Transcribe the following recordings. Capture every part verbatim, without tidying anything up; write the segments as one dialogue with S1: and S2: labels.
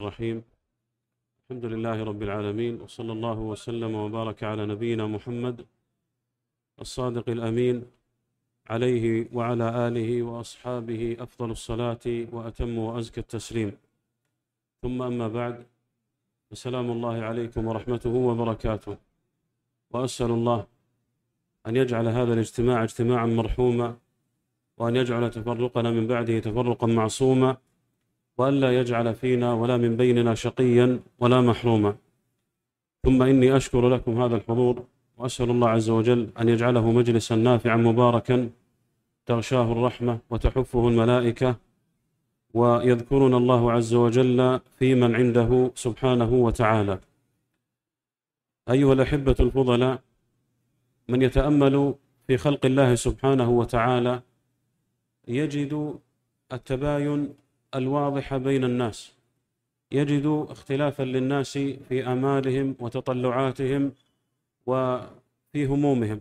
S1: الرحيم. الحمد لله رب العالمين، وصلى الله وسلم وبارك على نبينا محمد الصادق الأمين، عليه وعلى آله وأصحابه أفضل الصلاة وأتم وأزكى التسليم. ثم أما بعد، السلام الله عليكم ورحمته وبركاته. وأسأل الله أن يجعل هذا الاجتماع اجتماعا مرحوما، وأن يجعل تفرقنا من بعده تفرقا معصوما، وأن لا يجعل فينا ولا من بيننا شقيا ولا محروما. ثم إني أشكر لكم هذا الحضور، وأسأل الله عز وجل أن يجعله مجلسا نافعا مباركا تغشاه الرحمة وتحفه الملائكة، ويذكرنا الله عز وجل في من عنده سبحانه وتعالى. أيها الأحبة الفضلاء، من يتأمل في خلق الله سبحانه وتعالى يجد التباين الواضح بين الناس، يجد اختلافا للناس في آمالهم وتطلعاتهم وفي همومهم.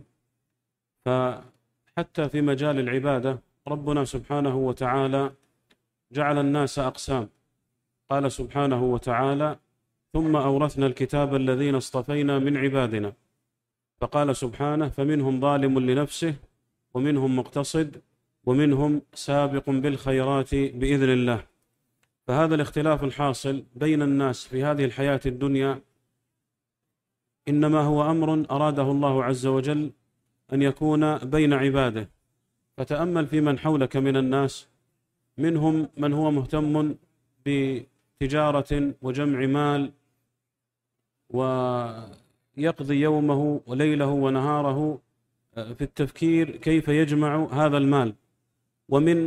S1: فحتى في مجال العبادة ربنا سبحانه وتعالى جعل الناس أقسام. قال سبحانه وتعالى: ثم أورثنا الكتاب الذين اصطفينا من عبادنا. فقال سبحانه: فمنهم ظالم لنفسه، ومنهم مقتصد، ومنهم سابق بالخيرات بإذن الله. فهذا الاختلاف الحاصل بين الناس في هذه الحياة الدنيا إنما هو أمر أراده الله عز وجل أن يكون بين عباده. فتأمل في من حولك من الناس، منهم من هو مهتم بتجارة وجمع مال، ويقضي يومه وليله ونهاره في التفكير كيف يجمع هذا المال. ومن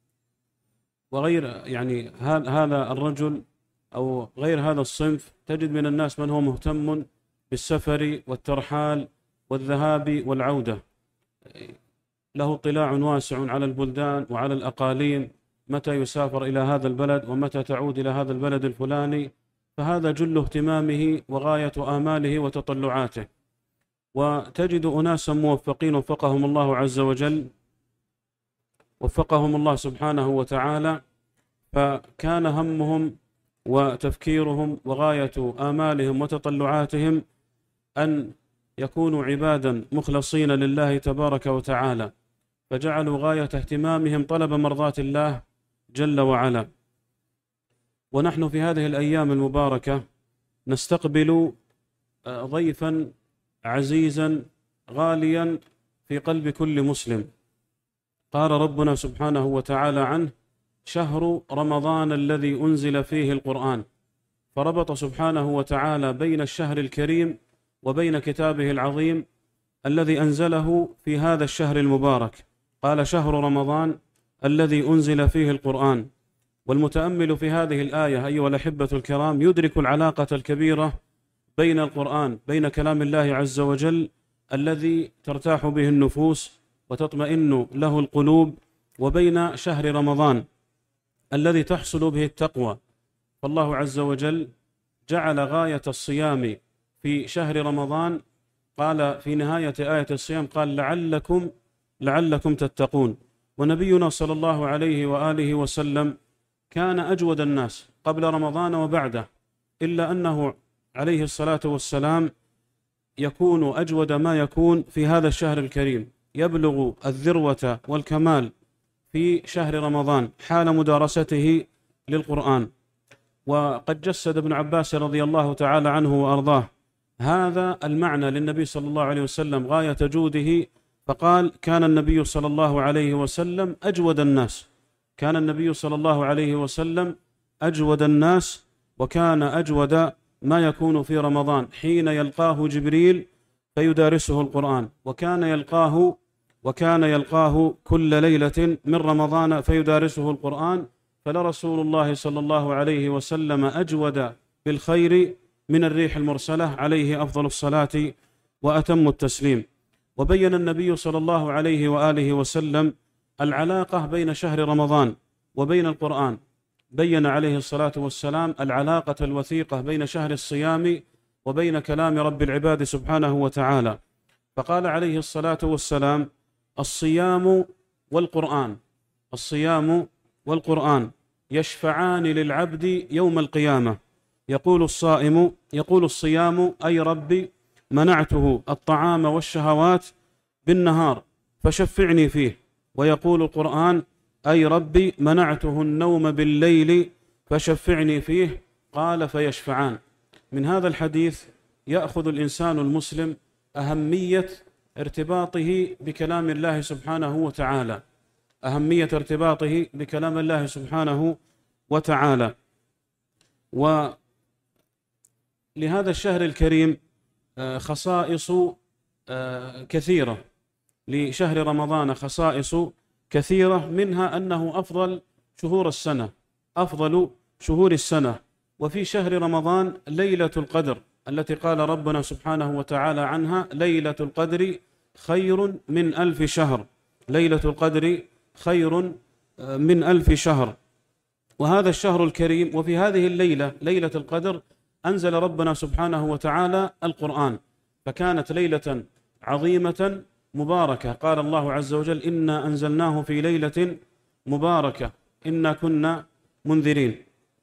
S1: وغير يعني هذا الرجل أو غير هذا الصنف تجد من الناس من هو مهتم بالسفر والترحال والذهاب والعودة، له اطلاع واسع على البلدان وعلى الأقاليم، متى يسافر إلى هذا البلد ومتى تعود إلى هذا البلد الفلاني. فهذا جل اهتمامه وغاية آماله وتطلعاته. وتجد أناسا موفقين وفقهم الله عز وجل وفقهم الله سبحانه وتعالى، فكان همهم وتفكيرهم وغاية آمالهم وتطلعاتهم أن يكونوا عبادا مخلصين لله تبارك وتعالى، فجعلوا غاية اهتمامهم طلب مرضاة الله جل وعلا. ونحن في هذه الأيام المباركة نستقبل ضيفا عزيزا غاليا في قلب كل مسلم. قال ربنا سبحانه وتعالى عنه: شهر رمضان الذي أنزل فيه القرآن. فربط سبحانه وتعالى بين الشهر الكريم وبين كتابه العظيم الذي أنزله في هذا الشهر المبارك. قال: شهر رمضان الذي أنزل فيه القرآن. والمتأمل في هذه الآية أيها الأحبة الكرام يدرك العلاقة الكبيرة بين القرآن، بين كلام الله عز وجل الذي ترتاح به النفوس وتطمئن له القلوب، وبين شهر رمضان الذي تحصل به التقوى. فالله عز وجل جعل غاية الصيام في شهر رمضان، قال في نهاية آية الصيام: قال لعلكم لعلكم تتقون. ونبينا صلى الله عليه وآله وسلم كان أجود الناس قبل رمضان وبعده، إلا أنه عليه الصلاة والسلام يكون أجود ما يكون في هذا الشهر الكريم، يبلغ الذروة والكمال في شهر رمضان حال مدارسته للقرآن. وقد جسد ابن عباس رضي الله تعالى عنه وأرضاه هذا المعنى للنبي صلى الله عليه وسلم غاية جوده، فقال: كان النبي صلى الله عليه وسلم أجود الناس كان النبي صلى الله عليه وسلم أجود الناس وكان أجود ما يكون في رمضان حين يلقاه جبريل فيدارسه القرآن، وكان يلقاه وكان يلقاه كل ليلة من رمضان فيدارسه القرآن. فلرسول الله صلى الله عليه وسلم أجود بالخير من الريح المرسلة، عليه أفضل الصلاة وأتم التسليم. وبين النبي صلى الله عليه وآله وسلم العلاقة بين شهر رمضان وبين القرآن. بين عليه الصلاة والسلام العلاقة الوثيقة بين شهر الصيام وبين كلام رب العباد سبحانه وتعالى. فقال عليه الصلاة والسلام: الصيام والقرآن الصيام والقرآن يشفعان للعبد يوم القيامة. يقول الصائم يقول الصيام: أي ربي منعته الطعام والشهوات بالنهار فشفعني فيه. ويقول القرآن: أي ربي منعته النوم بالليل فشفعني فيه. قال: فيشفعان. من هذا الحديث يأخذ الإنسان المسلم أهمية ارتباطه بكلام الله سبحانه وتعالى، أهمية ارتباطه بكلام الله سبحانه وتعالى. ولهذا الشهر الكريم خصائص كثيرة، لشهر رمضان خصائص كثيرة، منها أنه أفضل شهور السنة، أفضل شهور السنة. وفي شهر رمضان ليلة القدر التي قال ربنا سبحانه وتعالى عنها: ليلة القدر خير من ألف شهر، ليلة القدر خير من ألف شهر. وهذا الشهر الكريم، وفي هذه الليلة ليلة القدر أنزل ربنا سبحانه وتعالى القرآن، فكانت ليلة عظيمة مباركة. قال الله عز وجل: إنا أنزلناه في ليلة مباركة إنا كنا منذرين.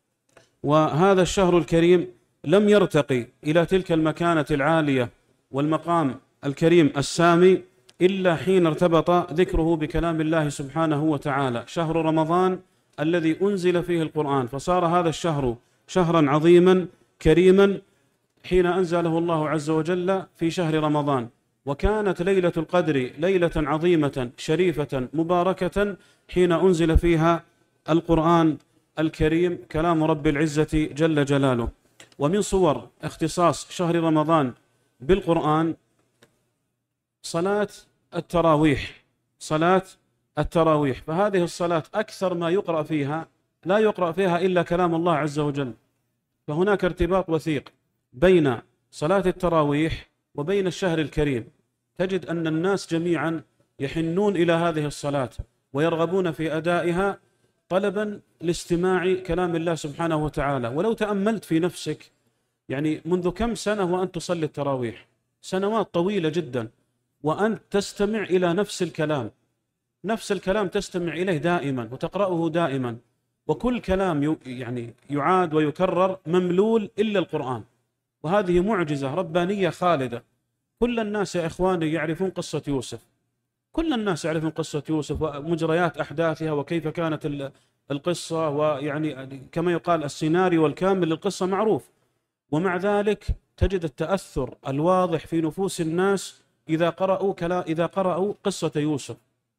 S1: وهذا الشهر الكريم لم يرتقي إلى تلك المكانة العالية والمقام الكريم السامي إلا حين ارتبط ذكره بكلام الله سبحانه وتعالى، شهر رمضان الذي أنزل فيه القرآن، فصار هذا الشهر شهرا عظيما كريما حين أنزله الله عز وجل في شهر رمضان. وكانت ليلة القدر ليلة عظيمة شريفة مباركة حين أنزل فيها القرآن الكريم كلام رب العزة جل جلاله. ومن صور اختصاص شهر رمضان بالقرآن صلاة التراويح، صلاة التراويح. فهذه الصلاة أكثر ما يقرأ فيها لا يقرأ فيها إلا كلام الله عز وجل، فهناك ارتباط وثيق بين صلاة التراويح وبين الشهر الكريم. تجد أن الناس جميعا يحنون إلى هذه الصلاة ويرغبون في أدائها طلبا لاستماع كلام الله سبحانه وتعالى. ولو تأملت في نفسك، يعني منذ كم سنة وأنت تصلي التراويح؟ سنوات طويلة جدا، وأنت تستمع إلى نفس الكلام، نفس الكلام تستمع إليه دائما وتقرأه دائما، وكل كلام يعني يعاد ويكرر مملول إلا القرآن. وهذه معجزة ربانية خالدة. كل الناس يا إخواني يعرفون قصة يوسف، كل الناس يعرفون قصة يوسف ومجريات أحداثها وكيف كانت القصة، ويعني كما يقال السيناريو الكامل للقصة معروف. ومع ذلك تجد التأثر الواضح في نفوس الناس إذا قرأوا كلا إذا قرأوا قصة يوسف.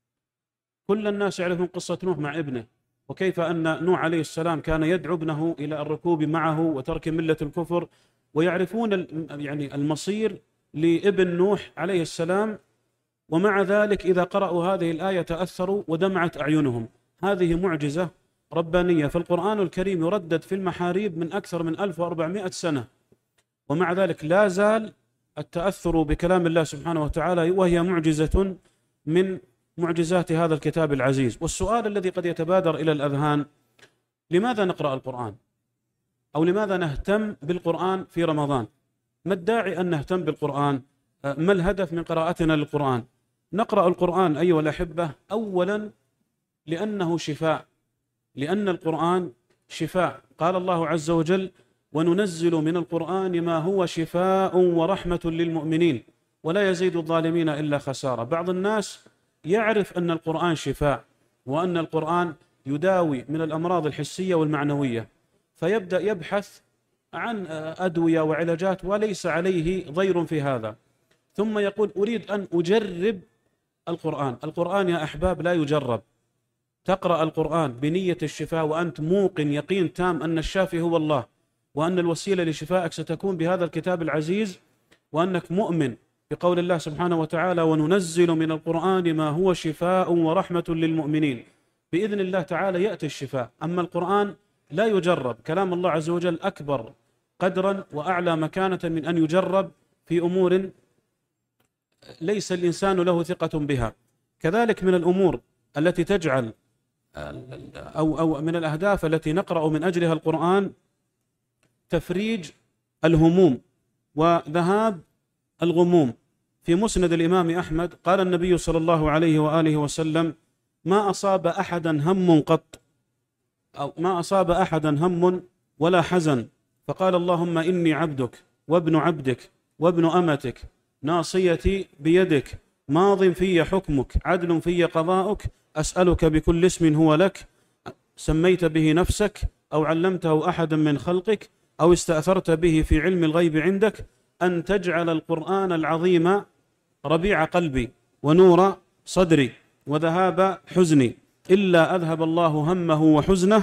S1: كل الناس يعرفون قصة نوح مع ابنه، وكيف أن نوح عليه السلام كان يدعو ابنه إلى الركوب معه وترك ملة الكفر، ويعرفون يعني المصير لابن نوح عليه السلام. ومع ذلك إذا قرأوا هذه الآية تأثروا ودمعت أعينهم. هذه معجزة ربانية. فالقرآن الكريم يردد في المحاريب من أكثر من ألف وأربعمائة سنة، ومع ذلك لا زال التأثر بكلام الله سبحانه وتعالى، وهي معجزة من معجزات هذا الكتاب العزيز. والسؤال الذي قد يتبادر إلى الأذهان: لماذا نقرأ القرآن؟ أو لماذا نهتم بالقرآن في رمضان؟ ما الداعي أن نهتم بالقرآن؟ ما الهدف من قراءتنا للقرآن؟ نقرأ القرآن أيها الأحبة أولا لأنه شفاء، لأن القرآن شفاء. قال الله عز وجل: وننزل من القرآن ما هو شفاء ورحمة للمؤمنين ولا يزيد الظالمين إلا خسارة. بعض الناس يعرف أن القرآن شفاء وأن القرآن يداوي من الأمراض الحسية والمعنوية، فيبدأ يبحث عن أدوية وعلاجات وليس عليه ضير في هذا، ثم يقول: أريد أن أجرب القرآن. القرآن يا أحباب لا يجرب. تقرأ القرآن بنية الشفاء وأنت موقن يقين تام أن الشافي هو الله، وأن الوسيلة لشفائك ستكون بهذا الكتاب العزيز، وأنك مؤمن بقول الله سبحانه وتعالى: وننزل من القرآن ما هو شفاء ورحمة للمؤمنين. بإذن الله تعالى يأتي الشفاء. أما القرآن لا يجرب، كلام الله عز وجل أكبر قدرا وأعلى مكانة من أن يجرب في أمور ليس الإنسان له ثقة بها. كذلك من الأمور التي تجعل أو, أو من الأهداف التي نقرأ من أجلها القرآن تفريج الهموم وذهاب الغموم. في مسند الإمام أحمد قال النبي صلى الله عليه وآله وسلم: ما أصاب أحدا هم قط أو ما أصاب أحدا هم ولا حزن فقال اللهم إني عبدك وابن عبدك وابن أمتك ناصيتي بيدك ماض في حكمك عدل في قضاؤك أسألك بكل اسم هو لك سميت به نفسك أو علمته أحدا من خلقك أو استأثرت به في علم الغيب عندك أن تجعل القرآن العظيم ربيع قلبي ونور صدري وذهاب حزني إلا أذهب الله همه وحزنه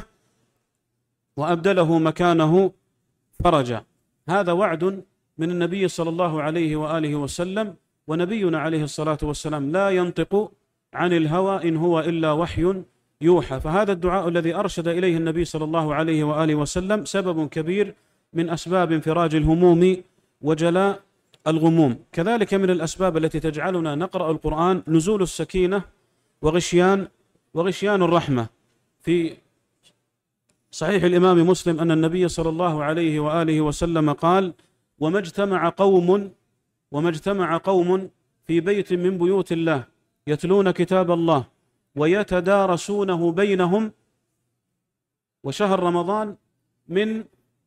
S1: وأبدله مكانه فرجا. هذا وعد من النبي صلى الله عليه وآله وسلم، ونبينا عليه الصلاة والسلام لا ينطق عن الهوى إن هو إلا وحي يوحى. فهذا الدعاء الذي أرشد إليه النبي صلى الله عليه وآله وسلم سبب كبير من أسباب انفراج الهموم وجلاء الغموم. كذلك من الأسباب التي تجعلنا نقرأ القرآن نزول السكينة وغشيان وغشيان الرحمة. في صحيح الإمام مسلم أن النبي صلى الله عليه وآله وسلم قال: وما اجتمع قوم وما اجتمع قوم في بيت من بيوت الله يتلون كتاب الله ويتدارسونه بينهم. وشهر رمضان من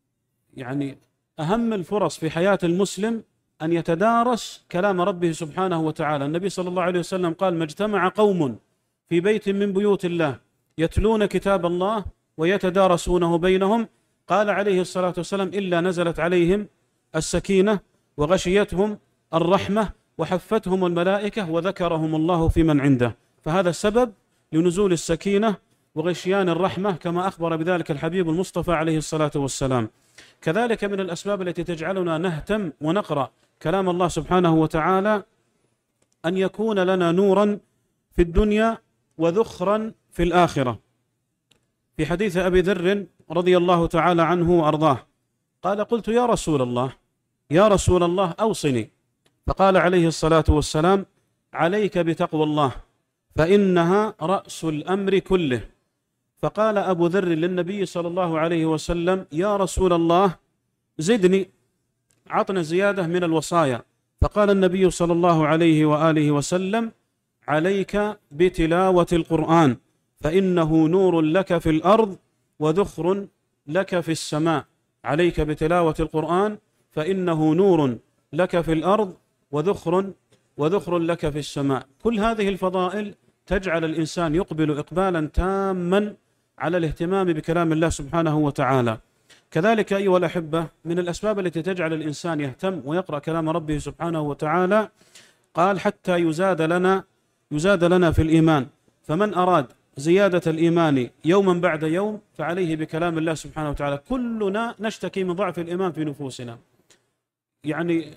S1: يعني أهم الفرص في حياة المسلم أن يتدارس كلام ربه سبحانه وتعالى. النبي صلى الله عليه وسلم قال: ما اجتمع قوم في بيت من بيوت الله يتلون كتاب الله ويتدارسونه بينهم، قال عليه الصلاة والسلام: إلا نزلت عليهم السكينة وغشيتهم الرحمة وحفتهم الملائكة وذكرهم الله في من عنده. فهذا السبب لنزول السكينة وغشيان الرحمة كما أخبر بذلك الحبيب المصطفى عليه الصلاة والسلام. كذلك من الأسباب التي تجعلنا نهتم ونقرأ كلام الله سبحانه وتعالى أن يكون لنا نورا في الدنيا وذخرا في الآخرة. في حديث أبي ذر رضي الله تعالى عنه وأرضاه قال: قلت يا رسول الله يا رسول الله أوصني. فقال عليه الصلاة والسلام: عليك بتقوى الله فإنها رأس الأمر كله. فقال أبو ذر للنبي صلى الله عليه وسلم: يا رسول الله زدني، عطنا زيادة من الوصايا. فقال النبي صلى الله عليه وآله وسلم: عليك بتلاوة القرآن فإنه نور لك في الأرض وذخر لك في السماء. عليك بتلاوة القرآن فإنه نور لك في الأرض وذخر وذخر لك في السماء. كل هذه الفضائل تجعل الإنسان يقبل إقبالا تاما على الاهتمام بكلام الله سبحانه وتعالى. كذلك أيها الأحبة من الأسباب التي تجعل الإنسان يهتم ويقرأ كلام ربه سبحانه وتعالى قال: حتى يزاد لنا يزاد لنا في الإيمان. فمن أراد زيادة الإيمان يوما بعد يوم فعليه بكلام الله سبحانه وتعالى. كلنا نشتكي من ضعف الإيمان في نفوسنا، يعني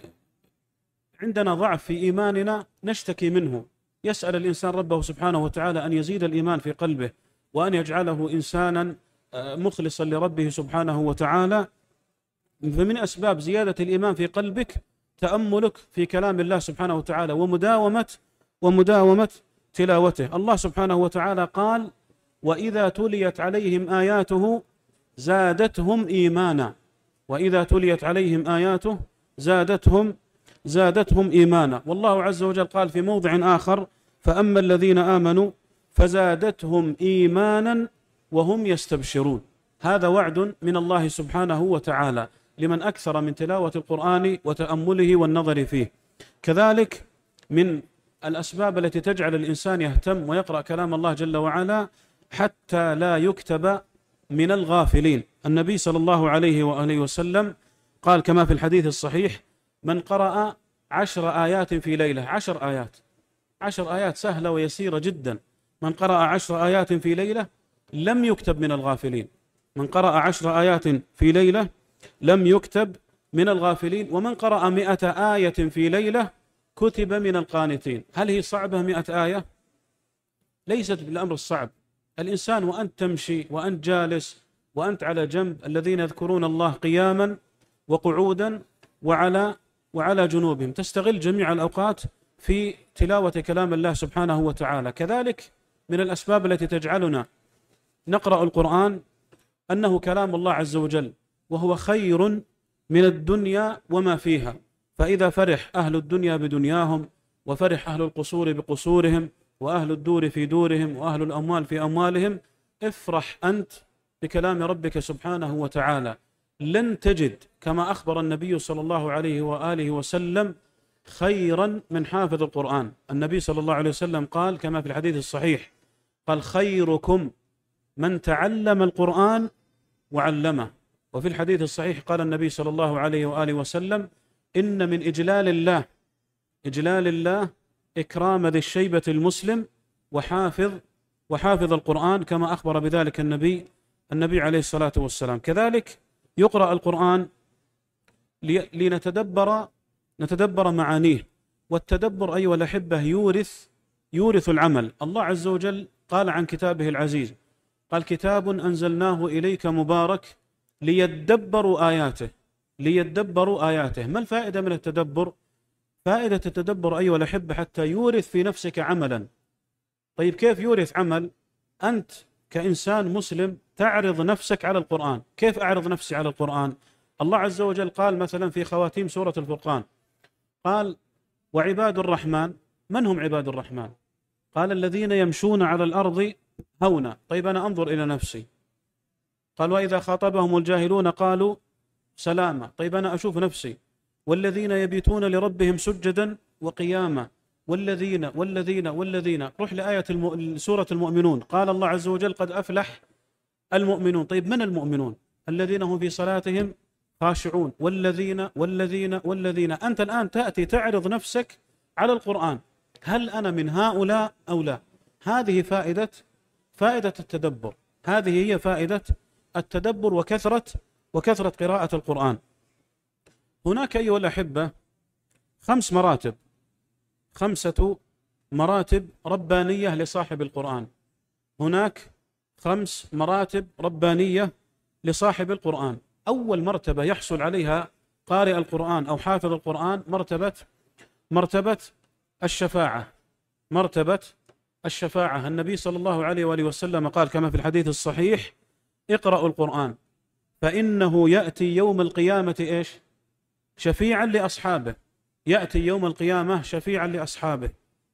S1: عندنا ضعف في إيماننا نشتكي منه. يسأل الإنسان ربه سبحانه وتعالى أن يزيد الإيمان في قلبه وأن يجعله إنسانا مخلصا لربه سبحانه وتعالى. فمن أسباب زيادة الإيمان في قلبك تأملك في كلام الله سبحانه وتعالى ومداومة ومداومة تلاوته. الله سبحانه وتعالى قال: وإذا تليت عليهم آياته زادتهم إيمانا. وإذا تليت عليهم آياته زادتهم زادتهم إيمانا. والله عز وجل قال في موضع آخر: فأما الذين آمنوا فزادتهم إيمانا وهم يستبشرون. هذا وعد من الله سبحانه وتعالى لمن أكثر من تلاوة القرآن وتأمله والنظر فيه. كذلك من الأسباب التي تجعل الإنسان يهتم ويقرأ كلام الله جل وعلا حتى لا يكتب من الغافلين. النبي صلى الله عليه وآله وسلم قال كما في الحديث الصحيح: من قرأ عشر آيات في ليلة. عشر آيات عشر آيات سهلة ويسيرة جدا. من قرأ عشر آيات في ليلة لم يكتب من الغافلين. من قرأ عشر آيات في ليلة لم يكتب من الغافلين. ومن قرأ مئة آية في ليلة كتب من القانتين. هل هي صعبة مئة آية؟ ليست بالأمر الصعب. الإنسان وأنت تمشي وأنت جالس وأنت على جنب، الذين يذكرون الله قياما وقعودا وعلى وعلى جنوبهم، تستغل جميع الأوقات في تلاوة كلام الله سبحانه وتعالى. كذلك من الأسباب التي تجعلنا نقرأ القرآن أنه كلام الله عز وجل، وهو خير من الدنيا وما فيها. فإذا فرح أهل الدنيا بدنياهم وفرح أهل القصور بقصورهم وأهل الدور في دورهم وأهل الأموال في أموالهم، افرح أنت بكلام ربك سبحانه وتعالى. لن تجد كما أخبر النبي صلى الله عليه وآله وسلم خيرا من حافظ القرآن. النبي صلى الله عليه وسلم قال كما في الحديث الصحيح، قال خيركم من تعلم القرآن وعلمه. وفي الحديث الصحيح قال النبي صلى الله عليه وآله وسلم إن من إجلال الله إجلال الله إكرام ذي الشيبة المسلم وحافظ وحافظ القرآن، كما أخبر بذلك النبي النبي عليه الصلاة والسلام. كذلك يقرأ القرآن لنتدبر نتدبر معانيه، والتدبر أيها الأحبة يورث يورث العمل. الله عز وجل قال عن كتابه العزيز، قال كتاب أنزلناه إليك مبارك ليدبروا آياته ليدبروا آياته. ما الفائدة من التدبر؟ فائدة التدبر أيها الأحبة حتى يورث في نفسك عملا. طيب كيف يورث عمل؟ أنت كإنسان مسلم تعرض نفسك على القرآن. كيف أعرض نفسي على القرآن؟ الله عز وجل قال مثلا في خواتيم سورة الفرقان، قال وعباد الرحمن. من هم عباد الرحمن؟ قال الذين يمشون على الأرض هونا. طيب أنا أنظر إلى نفسي، قال وإذا خاطبهم الجاهلون قالوا سلاما. طيب أنا أشوف نفسي، والذين يبيتون لربهم سجدا وقياما، والذين والذين والذين. روح لآية الم... سورة المؤمنون، قال الله عز وجل قد أفلح المؤمنون. طيب من المؤمنون؟ الذين هم في صلاتهم خاشعون، والذين والذين والذين. أنت الآن تأتي تعرض نفسك على القرآن، هل أنا من هؤلاء أو لا؟ هذه فائدة فائدة التدبر، هذه هي فائدة التدبر وكثرة وكثرة قراءة القرآن. هناك أيها الأحبة خمس مراتب خمسة مراتب ربانية لصاحب القرآن. هناك خمس مراتب ربانية لصاحب القرآن. أول مرتبة يحصل عليها قارئ القرآن أو حافظ القرآن مرتبة مرتبة الشفاعة مرتبة الشفاعة. النبي صلى الله عليه وآله وسلم قال كما في الحديث الصحيح اقرأوا القرآن فإنه يأتي يوم القيامة إيش؟ شفيعا لأصحابه. يأتي يوم القيامة شفيعا لأصحابه.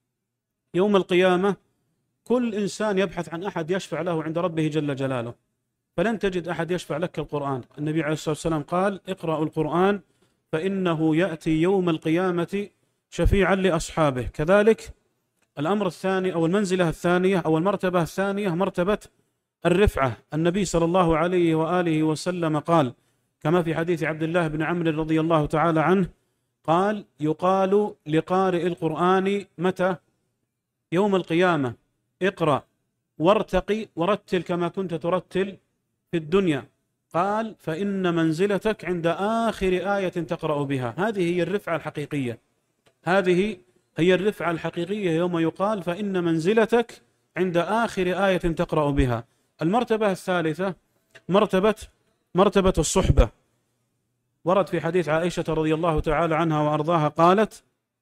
S1: يوم القيامة كل إنسان يبحث عن أحد يشفع له عند ربه جل جلاله، فلن تجد أحد يشفع لك القرآن. النبي عليه الصلاة والسلام قال اقرأوا القرآن فإنه يأتي يوم القيامة شفيعا لأصحابه. كذلك الأمر الثاني أو المنزلة الثانية أو المرتبة الثانية مرتبة الرفعة. النبي صلى الله عليه وآله وسلم قال كما في حديث عبد الله بن عمرو رضي الله تعالى عنه قال يقال لقارئ القرآن متى؟ يوم القيامة اقرأ وارتقي ورتل كما كنت ترتل في الدنيا. قال فإن منزلتك عند آخر آية تقرأ بها. هذه هي الرفعة الحقيقية هذه هي الرفعة الحقيقية يوم يقال فإن منزلتك عند آخر آية تقرأ بها. المرتبة الثالثة مرتبة مرتبة الصحبة. ورد في حديث عائشة رضي الله تعالى عنها وأرضاها قالت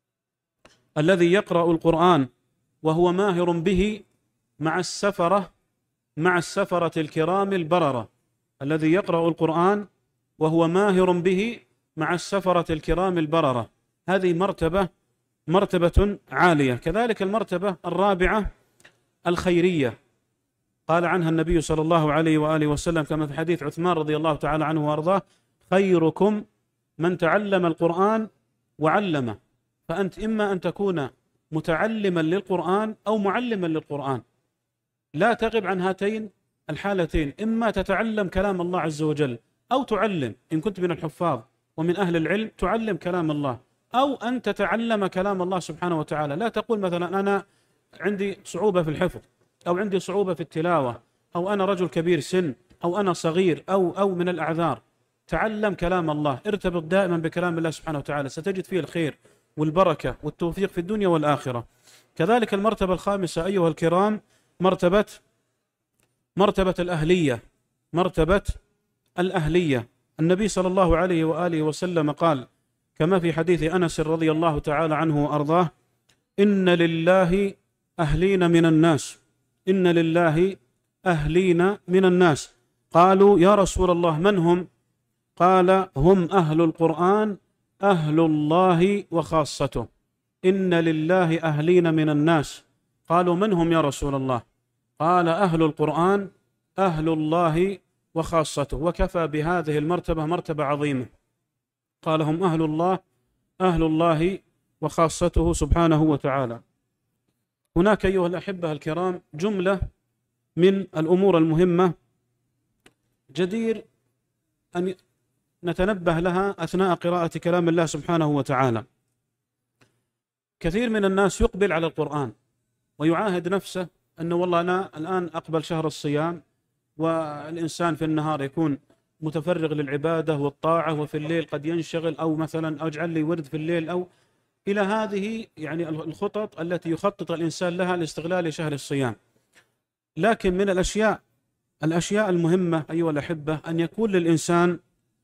S1: الذي يقرأ القرآن وهو ماهر به مع السفرة مع السفرة الكرام البررة. الذي يقرأ القرآن وهو ماهر به مع السفرة الكرام البررة. هذه مرتبة مرتبة عالية. كذلك المرتبة الرابعة الخيرية، قال عنها النبي صلى الله عليه وآله وسلم كما في حديث عثمان رضي الله تعالى عنه وأرضاه خيركم من تعلم القرآن وعلمه. فأنت إما أن تكون متعلما للقرآن أو معلما للقرآن، لا تغب عن هاتين الحالتين. إما تتعلم كلام الله عز وجل أو تعلم، إن كنت من الحفاظ ومن أهل العلم تعلم كلام الله، أو أن تتعلم كلام الله سبحانه وتعالى. لا تقول مثلا أنا عندي صعوبة في الحفظ أو عندي صعوبة في التلاوة أو أنا رجل كبير سن أو أنا صغير أو أو من الأعذار. تعلم كلام الله، ارتبط دائما بكلام الله سبحانه وتعالى، ستجد فيه الخير والبركة والتوفيق في الدنيا والآخرة. كذلك المرتبة الخامسة أيها الكرام مرتبة مرتبة الأهلية مرتبة الأهلية. النبي صلى الله عليه وآله وسلم قال كما في حديث أنس رضي الله تعالى عنه وأرضاه إن لله أهلين من الناس إن لله أهلين من الناس. قالوا يا رسول الله من هم؟ قال هم أهل القرآن أهل الله وخاصته. إن لله أهلين من الناس. قالوا من هم يا رسول الله؟ قال أهل القرآن أهل الله وخاصته، وكفى بهذه المرتبة مرتبة عظيمة. قال هم أهل الله، أهل الله وخاصته سبحانه وتعالى. هناك أيها الأحبة الكرام جملة من الأمور المهمة جدير أن نتنبه لها أثناء قراءة كلام الله سبحانه وتعالى. كثير من الناس يقبل على القرآن ويعاهد نفسه أنه والله أنا الآن أقبل شهر الصيام، والإنسان في النهار يكون متفرغ للعبادة والطاعة، وفي الليل قد ينشغل، أو مثلا أجعل لي ورد في الليل، أو إلى هذه يعني الخطط التي يخطط الإنسان لها لاستغلال شهر الصيام. لكن من الأشياء الأشياء المهمة أيها الأحبة أن يكون للإنسان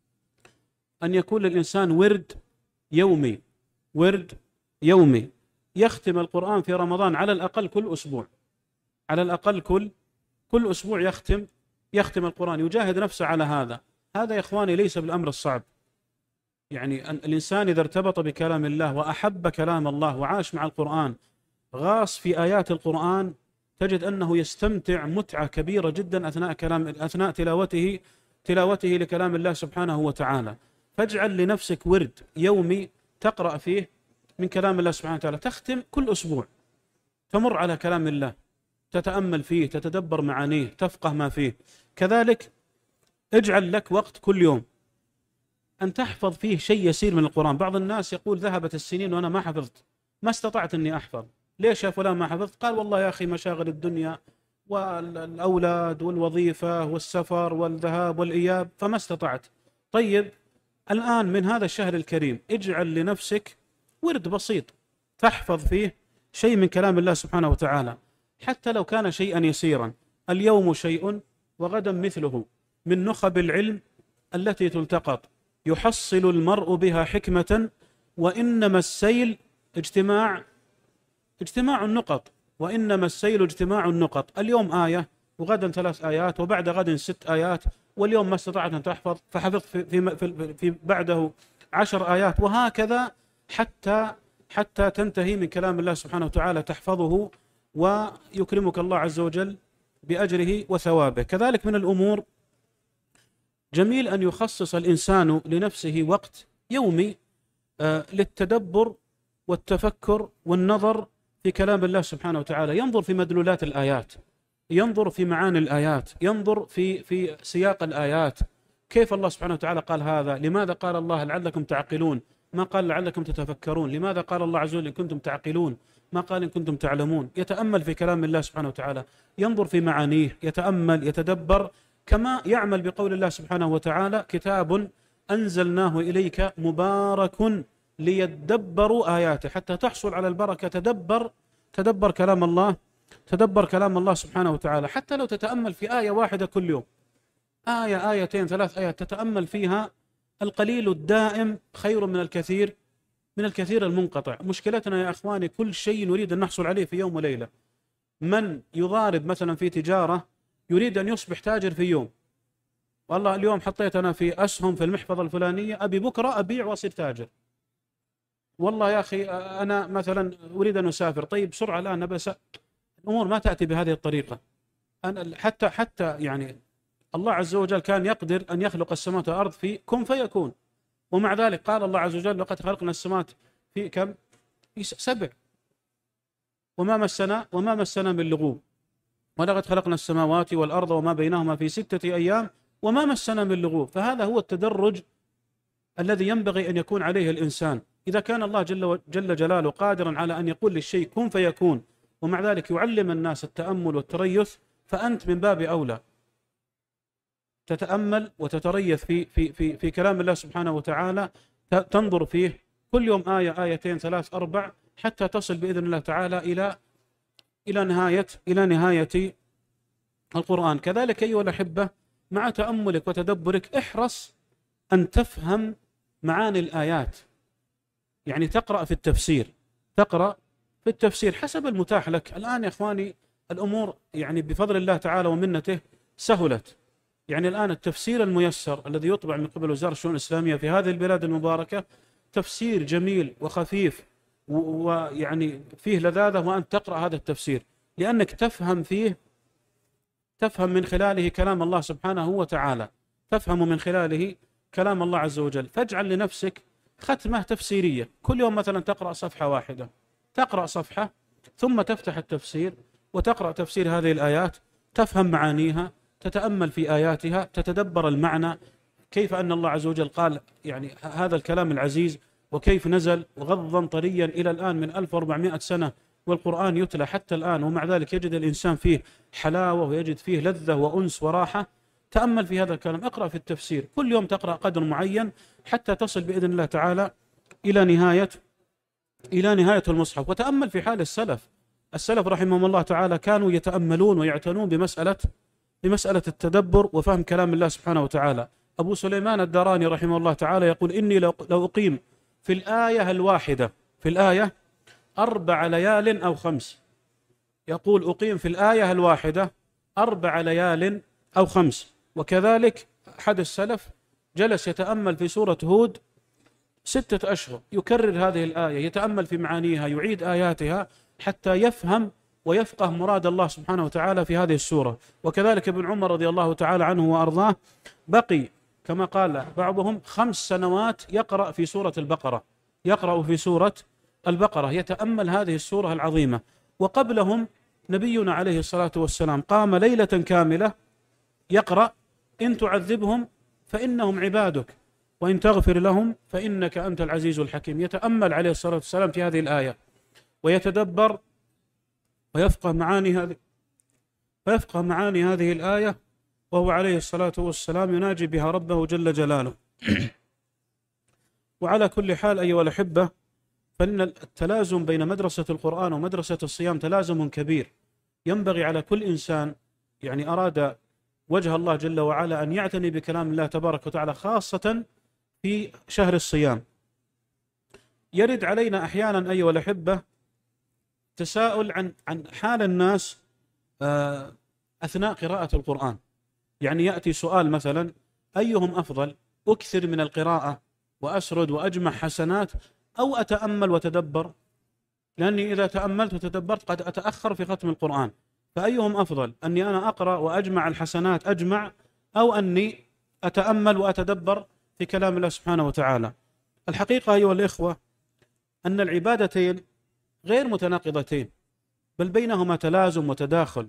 S1: أن يكون للإنسان ورد يومي، ورد يومي يختم القرآن في رمضان على الأقل كل أسبوع، على الأقل كل كل أسبوع يختم يختم القرآن، يجاهد نفسه على هذا. هذا يا إخواني ليس بالأمر الصعب. يعني الإنسان إذا ارتبط بكلام الله وأحب كلام الله وعاش مع القرآن، غاص في آيات القرآن، تجد أنه يستمتع متعة كبيرة جدا أثناء كلام أثناء تلاوته تلاوته لكلام الله سبحانه وتعالى. فاجعل لنفسك ورد يومي تقرأ فيه من كلام الله سبحانه وتعالى، تختم كل أسبوع، تمر على كلام الله، تتأمل فيه، تتدبر معانيه، تفقه ما فيه. كذلك اجعل لك وقت كل يوم أن تحفظ فيه شيء يسير من القرآن. بعض الناس يقول ذهبت السنين وأنا ما حفظت، ما استطعت أني أحفظ. ليش يا فلان ما حفظت؟ قال والله يا أخي مشاغل الدنيا والأولاد والوظيفة والسفر والذهاب والإياب فما استطعت. طيب الآن من هذا الشهر الكريم اجعل لنفسك ورد بسيط تحفظ فيه شيء من كلام الله سبحانه وتعالى، حتى لو كان شيئا يسيرا. اليوم شيء وغدا مثله، من نخب العلم التي تلتقط، يحصل المرء بها حكمة، وإنما السيل اجتماع اجتماع النقط، وإنما السيل اجتماع النقط. اليوم آية وغدا ثلاث آيات وبعد غد ست آيات، واليوم ما استطعت أن تحفظ فحفظت في, في, في, في بعده عشر آيات، وهكذا حتى حتى تنتهي من كلام الله سبحانه وتعالى تحفظه، ويكرمك الله عز وجل بأجره وثوابه. كذلك من الأمور جميل أن يخصص الإنسان لنفسه وقت يومي آه للتدبر والتفكر والنظر في كلام الله سبحانه وتعالى، ينظر في مدلولات الآيات، ينظر في معاني الآيات، ينظر في في سياق الآيات، كيف الله سبحانه وتعالى قال هذا، لماذا قال الله لعلكم تعقلون، ما قال لعلكم تتفكرون، لماذا قال الله عز وجل إن كنتم تعقلون، ما قال إن كنتم تعلمون. يتأمل في كلام الله سبحانه وتعالى، ينظر في معانيه، يتأمل، يتدبر، كما يعمل بقول الله سبحانه وتعالى كتاب أنزلناه إليك مبارك ليدبروا آياته. حتى تحصل على البركة تدبر تدبر كلام الله تدبر كلام الله سبحانه وتعالى. حتى لو تتأمل في آية واحدة كل يوم، آية آيتين ثلاث آيات تتأمل فيها، القليل الدائم خير من الكثير من الكثير المنقطع. مشكلتنا يا أخواني كل شيء نريد أن نحصل عليه في يوم وليلة. من يضارب مثلا في تجارة يريد أن يصبح تاجر في يوم، والله اليوم حطيت أنا في أسهم في المحفظة الفلانية، أبي بكرة أبيع وأصير تاجر. والله يا أخي أنا مثلا أريد أن أسافر، طيب بسرعة الآن بس. الأمور ما تأتي بهذه الطريقة. أنا حتى حتى يعني الله عز وجل كان يقدر أن يخلق السماوات والأرض في كن فيكون، ومع ذلك قال الله عز وجل لقد خلقنا السماوات في كم؟ في سبع، وما مسنا وما مسنا من لغوب، ولقد خلقنا السماوات والأرض وما بينهما في ستة أيام وما مسنا من لغوب. فهذا هو التدرج الذي ينبغي أن يكون عليه الإنسان. إذا كان الله جل, جل جلاله قادرا على أن يقول للشيء كن فيكون، ومع ذلك يعلم الناس التأمل والتريث، فأنت من باب أولى تتأمل وتتريث في في في في كلام الله سبحانه وتعالى، تنظر فيه كل يوم آية آيتين ثلاث أربع، حتى تصل بإذن الله تعالى إلى إلى نهاية إلى نهاية القرآن. كذلك أيها الأحبة مع تأملك وتدبرك احرص أن تفهم معاني الآيات، يعني تقرأ في التفسير تقرأ في التفسير حسب المتاح لك. الآن يا إخواني الأمور يعني بفضل الله تعالى ومنته سهلت. يعني الآن التفسير الميسر الذي يطبع من قبل وزارة الشؤون الإسلامية في هذه البلاد المباركة تفسير جميل وخفيف، ويعني فيه لذاذة وأنت تقرأ هذا التفسير، لأنك تفهم فيه تفهم من خلاله كلام الله سبحانه وتعالى، تفهم من خلاله كلام الله عز وجل. فاجعل لنفسك ختمة تفسيرية، كل يوم مثلا تقرأ صفحة واحدة، تقرأ صفحة ثم تفتح التفسير وتقرأ تفسير هذه الآيات، تفهم معانيها، تتأمل في آياتها، تتدبر المعنى، كيف أن الله عز وجل قال يعني هذا الكلام العزيز، وكيف نزل غضا طريا إلى الآن من ألف وأربعمائة سنة والقرآن يتلى حتى الآن، ومع ذلك يجد الإنسان فيه حلاوة ويجد فيه لذة وأنس وراحة. تأمل في هذا الكلام، اقرأ في التفسير، كل يوم تقرأ قدر معين حتى تصل بإذن الله تعالى إلى نهاية إلى نهاية المصحف. وتأمل في حال السلف، السلف رحمهم الله تعالى كانوا يتأملون ويعتنون بمسألة بمسألة التدبر وفهم كلام الله سبحانه وتعالى. أبو سليمان الداراني رحمه الله تعالى يقول: إني لو أقيم في الآية الواحدة في الآية أربع ليال أو خمس، يقول أقيم في الآية الواحدة أربع ليال أو خمس. وكذلك أحد السلف جلس يتأمل في سورة هود ستة أشهر، يكرر هذه الآية، يتأمل في معانيها، يعيد آياتها حتى يفهم ويفقه مراد الله سبحانه وتعالى في هذه السورة. وكذلك ابن عمر رضي الله تعالى عنه وأرضاه بقي كما قال بعضهم خمس سنوات يقرأ في سورة البقرة، يقرأ في سورة البقرة، يتأمل هذه السورة العظيمة. وقبلهم نبينا عليه الصلاة والسلام قام ليلة كاملة يقرأ: إن تعذبهم فإنهم عبادك وإن تغفر لهم فإنك أنت العزيز الحكيم. يتأمل عليه الصلاة والسلام في هذه الآية ويتدبر ويفقه معاني هذه ويفقه معاني هذه الآية، وهو عليه الصلاة والسلام يناجي بها ربه جل جلاله. وعلى كل حال أيها الأحبة، فإن التلازم بين مدرسة القرآن ومدرسة الصيام تلازم كبير، ينبغي على كل إنسان يعني أراد وجه الله جل وعلا أن يعتني بكلام الله تبارك وتعالى، خاصة في شهر الصيام. يرد علينا أحيانا أيها الأحبة تساؤل عن عن حال الناس أثناء قراءة القرآن. يعني يأتي سؤال مثلا: أيهم أفضل، أكثر من القراءة وأسرد وأجمع حسنات، أو أتأمل وتدبر؟ لأني إذا تأملت وتدبرت قد أتأخر في ختم القرآن. فأيهم أفضل، أني أنا أقرأ وأجمع الحسنات أجمع، أو أني أتأمل وأتدبر في كلام الله سبحانه وتعالى؟ الحقيقة أيها الإخوة أن العبادتين غير متناقضتين، بل بينهما تلازم وتداخل.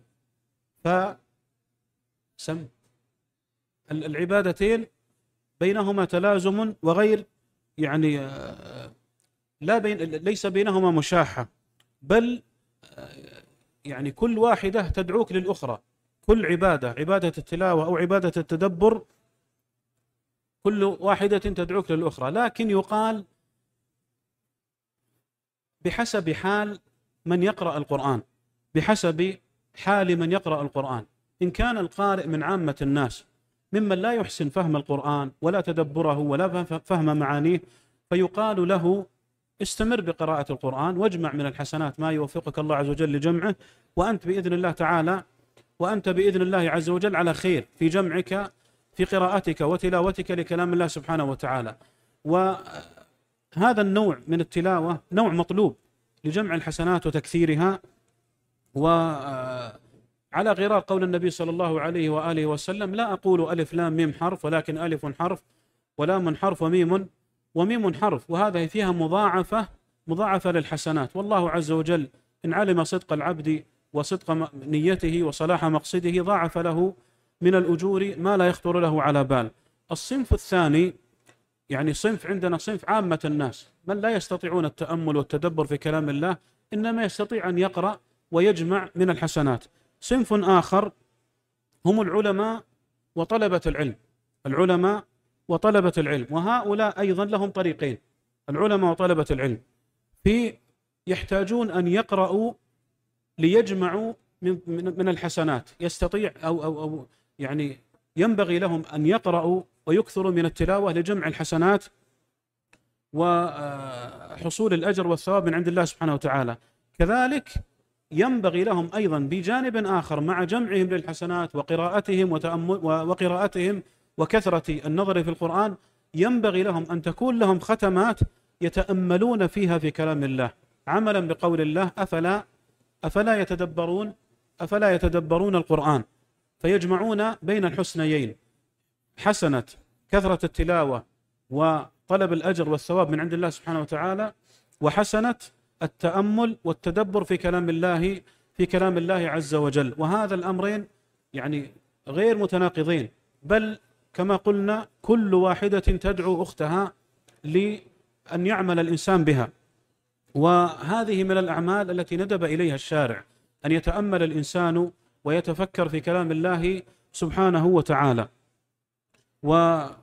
S1: فسم العبادتين بينهما تلازم وغير يعني لا بين ليس بينهما مشاحة، بل يعني كل واحدة تدعوك للأخرى. كل عبادة، عبادة التلاوة أو عبادة التدبر، كل واحدة تدعوك للأخرى، لكن يقال بحسب حال من يقرأ القرآن، بحسب حال من يقرأ القرآن. إن كان القارئ من عامة الناس ممن لا يحسن فهم القرآن ولا تدبره ولا فهم معانيه، فيقال له: استمر بقراءة القرآن واجمع من الحسنات ما يوفقك الله عز وجل لجمعه، وأنت بإذن الله تعالى وأنت بإذن الله عز وجل على خير في جمعك في قراءتك وتلاوتك لكلام الله سبحانه وتعالى. وهذا النوع من التلاوة نوع مطلوب لجمع الحسنات وتكثيرها. وعلى غرار قول النبي صلى الله عليه وآله وسلم: لا أقول ألف لام ميم حرف، ولكن ألف حرف ولام حرف وميم وميم حرف. وهذا فيها مضاعفة مضاعفة للحسنات. والله عز وجل إن علم صدق العبد وصدق نيته وصلاح مقصده ضاعف له من الأجور ما لا يخطر له على بال. الصنف الثاني يعني صنف عندنا صنف عامة الناس من لا يستطيعون التأمل والتدبر في كلام الله، إنما يستطيع أن يقرأ ويجمع من الحسنات. صنف آخر هم العلماء وطلبة العلم، العلماء وطلبة العلم. وهؤلاء أيضا لهم طريقين، العلماء وطلبة العلم، في يحتاجون أن يقرأوا ليجمعوا من من الحسنات. يستطيع أو أو أو يعني ينبغي لهم أن يقرأوا ويكثروا من التلاوة لجمع الحسنات وحصول الأجر والثواب من عند الله سبحانه وتعالى. كذلك ينبغي لهم أيضا بجانب آخر مع جمعهم للحسنات وقراءتهم وتأمل وقراءتهم وكثرة النظر في القرآن، ينبغي لهم أن تكون لهم ختمات يتأملون فيها في كلام الله، عملا بقول الله: أفلا أفلا يتدبرون أفلا يتدبرون القرآن. فيجمعون بين الحسنيين، حسنة كثرة التلاوة وطلب الأجر والثواب من عند الله سبحانه وتعالى، وحسنة التأمل والتدبر في كلام الله في كلام الله عز وجل. وهذا الأمرين يعني غير متناقضين، بل كما قلنا كل واحدة تدعو أختها لأن يعمل الإنسان بها. وهذه من الأعمال التي ندب إليها الشارع، أن يتأمل الإنسان ويتفكر في كلام الله سبحانه وتعالى. وتجد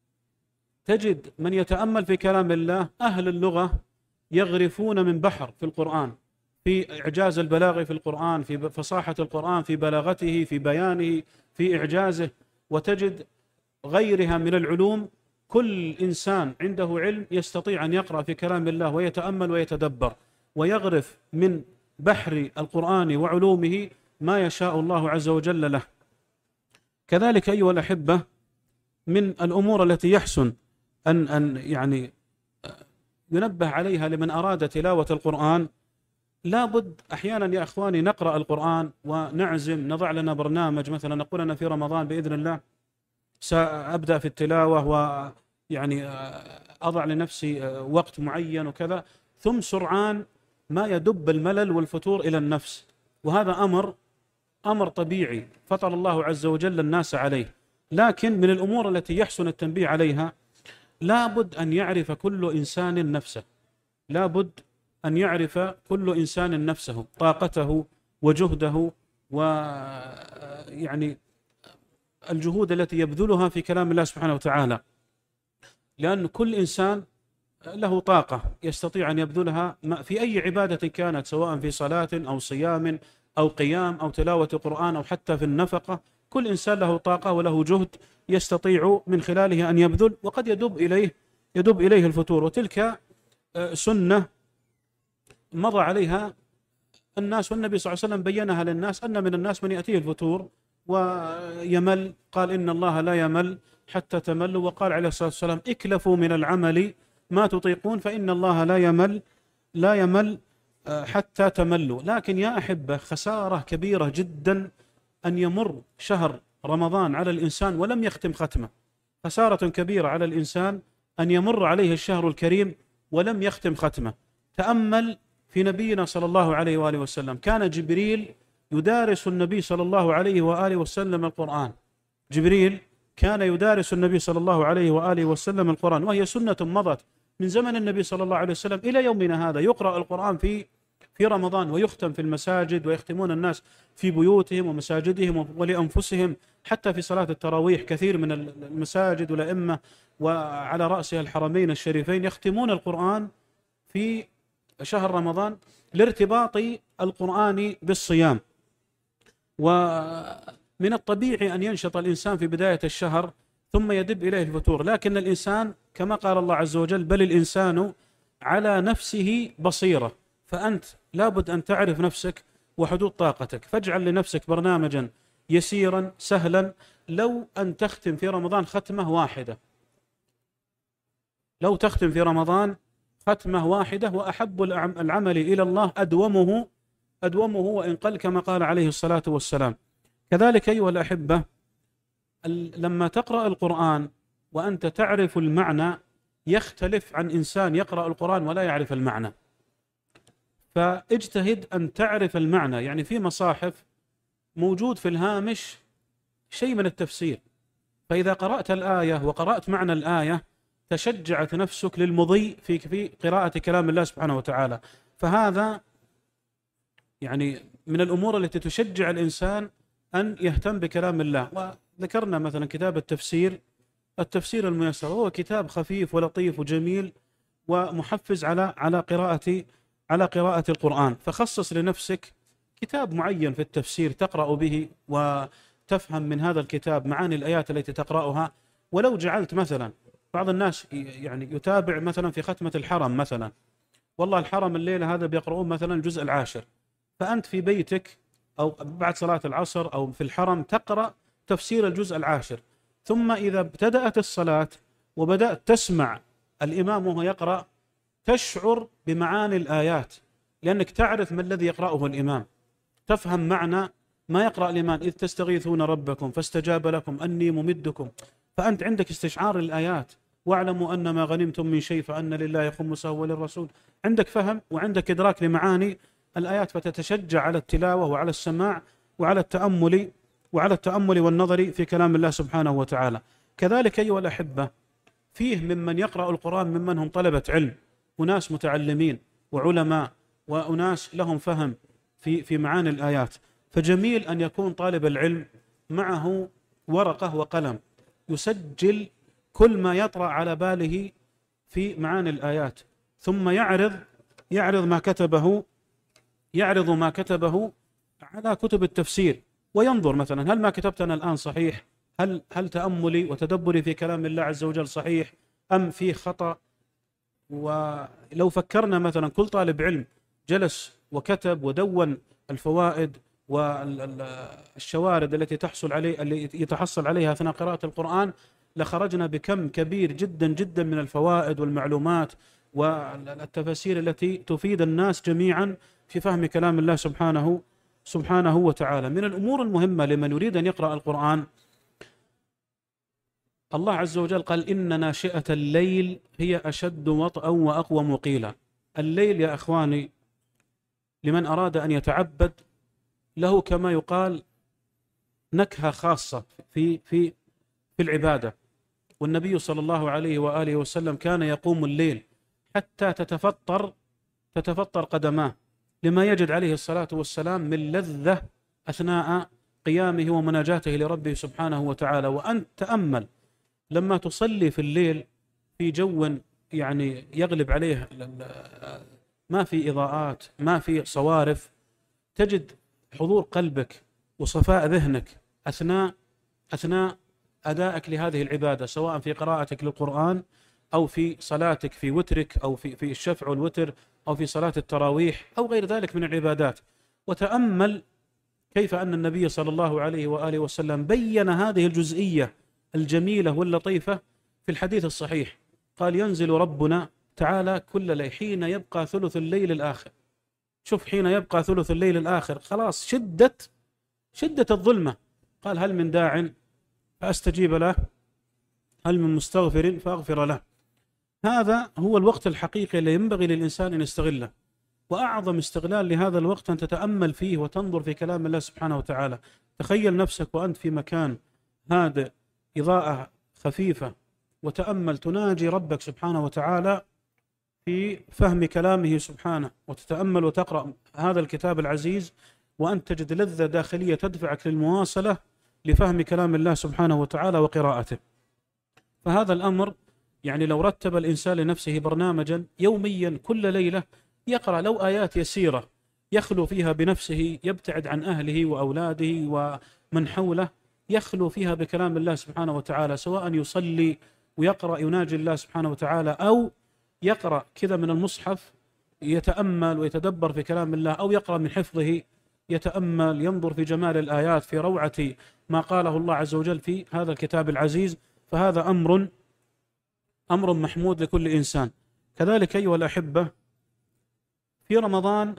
S1: من يتأمل في كلام الله أهل اللغة يغرفون من بحر في القرآن، في إعجاز البلاغ في القرآن، في فصاحة القرآن، في بلاغته، في بيانه، في إعجازه. وتجد غيرها من العلوم، كل إنسان عنده علم يستطيع أن يقرأ في كلام الله ويتأمل ويتدبر ويغرف من بحر القرآن وعلومه ما يشاء الله عز وجل له. كذلك أيها الأحبة، من الأمور التي يحسن أن أن يعني ينبه عليها لمن أراد تلاوة القرآن، لا بد أحيانا يا أخواني نقرأ القرآن ونعزم، نضع لنا برنامج، مثلا نقول أنا في رمضان بإذن الله سأبدأ في التلاوة، ويعني أضع لنفسي وقت معين وكذا، ثم سرعان ما يدب الملل والفتور إلى النفس. وهذا أمر أمر طبيعي فطر الله عز وجل الناس عليه. لكن من الأمور التي يحسن التنبيه عليها، لا بد أن يعرف كل إنسان نفسه، لا بد أن يعرف كل إنسان نفسه، طاقته وجهده، ويعني الجهود التي يبذلها في كلام الله سبحانه وتعالى. لأن كل إنسان له طاقة يستطيع أن يبذلها في أي عبادة كانت، سواء في صلاة أو صيام أو قيام أو تلاوة قرآن أو حتى في النفقة. كل إنسان له طاقة وله جهد يستطيع من خلاله أن يبذل، وقد يدب إليه يدب إليه الفتور. وتلك سنة مضى عليها الناس، والنبي صلى الله عليه وسلم بينها للناس أن من الناس من يأتيه الفتور ويمل، قال إن الله لا يمل حتى تملوا، وقال عليه الصلاة والسلام اكلفوا من العمل ما تطيقون فإن الله لا يمل لا يمل حتى تملوا. لكن يا أحبة، خسارة كبيرة جدا أن يمر شهر رمضان على الإنسان ولم يختم ختمة. خسارة كبيرة على الإنسان أن يمر عليه الشهر الكريم ولم يختم ختمة. تأمل في نبينا صلى الله عليه وآله وسلم، كان جبريل يدارس النبي صلى الله عليه وآله وسلم القرآن. جبريل كان يدارس النبي صلى الله عليه وآله وسلم القرآن، وهي سنة مضت من زمن النبي صلى الله عليه وسلم إلى يومنا هذا. يقرأ القرآن في في رمضان ويختم في المساجد، ويختمون الناس في بيوتهم ومساجدهم ولأنفسهم، حتى في صلاة التراويح كثير من المساجد والأئمة وعلى رأسها الحرمين الشريفين يختمون القرآن في شهر رمضان لارتباط القرآن بالصيام. ومن الطبيعي أن ينشط الإنسان في بداية الشهر ثم يدب إليه الفتور، لكن الإنسان كما قال الله عز وجل بل الإنسان على نفسه بصيرة. فأنت لابد أن تعرف نفسك وحدود طاقتك، فاجعل لنفسك برنامجا يسيرا سهلا. لو أن تختم في رمضان ختمة واحدة، لو تختم في رمضان ختمة واحدة، وأحب العمل إلى الله أدومه أدومه وإن قل، كما قال عليه الصلاة والسلام. كذلك أيها الأحبة، لما تقرأ القرآن وأنت تعرف المعنى يختلف عن إنسان يقرأ القرآن ولا يعرف المعنى. فاجتهد أن تعرف المعنى. يعني في مصاحف موجود في الهامش شيء من التفسير، فإذا قرأت الآية وقرأت معنى الآية تشجعت نفسك للمضي في في قراءة كلام الله سبحانه وتعالى. فهذا يعني من الأمور التي تشجع الإنسان أن يهتم بكلام الله. وذكرنا مثلا كتاب التفسير التفسير الميسر، هو كتاب خفيف ولطيف وجميل ومحفز على على قراءة على قراءة القرآن. فخصص لنفسك كتاب معين في التفسير تقرأ به وتفهم من هذا الكتاب معاني الآيات التي تقرأها. ولو جعلت مثلا، بعض الناس يعني يتابع مثلا في ختمة الحرم مثلا، والله الحرم الليلة هذا بيقرؤون مثلا الجزء العاشر، فأنت في بيتك أو بعد صلاة العصر أو في الحرم تقرأ تفسير الجزء العاشر، ثم إذا ابتدأت الصلاة وبدأت تسمع الإمام وهو يقرأ تشعر بمعاني الآيات، لأنك تعرف ما الذي يقرأه الإمام، تفهم معنى ما يقرأ الإيمان إذ تستغيثون ربكم فاستجاب لكم أني ممدكم، فأنت عندك استشعار الآيات، واعلموا أن ما غنمتم من شيء فأن لله خمسه وللرسول، عندك فهم وعندك إدراك لمعاني الآيات، فتتشجع على التلاوة وعلى السماع وعلى التأمل وعلى التأمل والنظر في كلام الله سبحانه وتعالى. كذلك أيها الأحبة، فيه ممن يقرأ القرآن ممن هم طلبة علم، وناس متعلمين وعلماء وأناس لهم فهم في في معاني الآيات، فجميل أن يكون طالب العلم معه ورقة وقلم يسجل كل ما يطرأ على باله في معاني الآيات، ثم يعرض يعرض ما كتبه يعرض ما كتبه على كتب التفسير، وينظر مثلا هل ما كتبت أنا الآن صحيح؟ هل هل تأملي وتدبري في كلام الله عز وجل صحيح أم في خطأ؟ ولو فكرنا مثلا كل طالب علم جلس وكتب ودون الفوائد والشوارد التي تحصل عليه التي يتحصل عليها أثناء قراءة القرآن، لخرجنا بكم كبير جدا جدا من الفوائد والمعلومات والتفاسير التي تفيد الناس جميعا في فهم كلام الله سبحانه سبحانه وتعالى. من الأمور المهمة لمن يريد أن يقرأ القرآن، الله عز وجل قال إن ناشئة الليل هي أشد وطئا وأقوم قيلا. الليل يا أخواني لمن أراد أن يتعبد له كما يقال نكهة خاصة في في في العبادة، والنبي صلى الله عليه وآله وسلم كان يقوم الليل حتى تتفطر تتفطر قدماه، لما يجد عليه الصلاة والسلام من لذة أثناء قيامه ومناجاته لربه سبحانه وتعالى. وأنت تأمل لما تصلي في الليل في جو يعني يغلب عليه ما في إضاءات، ما في صوارف، تجد حضور قلبك وصفاء ذهنك أثناء أثناء أدائك لهذه العبادة، سواء في قراءتك للقرآن أو في صلاتك في وترك أو في في الشفع والوتر أو في صلاة التراويح أو غير ذلك من العبادات. وتأمل كيف أن النبي صلى الله عليه وآله وسلم بين هذه الجزئية الجميلة واللطيفة في الحديث الصحيح، قال ينزل ربنا تعالى كل ليل حين يبقى ثلث الليل الآخر. شوف، حين يبقى ثلث الليل الآخر، خلاص شدة شدة الظلمة، قال هل من داع فأستجيب له، هل من مستغفر فأغفر له. هذا هو الوقت الحقيقي اللي ينبغي للإنسان أن يستغله، وأعظم استغلال لهذا الوقت أن تتأمل فيه وتنظر في كلام الله سبحانه وتعالى. تخيل نفسك وأنت في مكان هادئ، إضاءة خفيفة، وتأمل تناجي ربك سبحانه وتعالى في فهم كلامه سبحانه، وتتأمل وتقرأ هذا الكتاب العزيز، وأنت تجد لذة داخلية تدفعك للمواصلة لفهم كلام الله سبحانه وتعالى وقراءته. فهذا الأمر يعني لو رتب الإنسان لنفسه برنامجا يوميا كل ليلة يقرأ لو آيات يسيرة يخلو فيها بنفسه، يبتعد عن أهله وأولاده ومن حوله، يخلو فيها بكلام الله سبحانه وتعالى، سواء يصلي ويقرأ يناجي الله سبحانه وتعالى، أو يقرأ كذا من المصحف يتأمل ويتدبر في كلام الله، أو يقرأ من حفظه يتأمل ينظر في جمال الآيات، في روعة ما قاله الله عز وجل في هذا الكتاب العزيز. فهذا أمر أمر محمود لكل إنسان. كذلك أيها الأحبة، في رمضان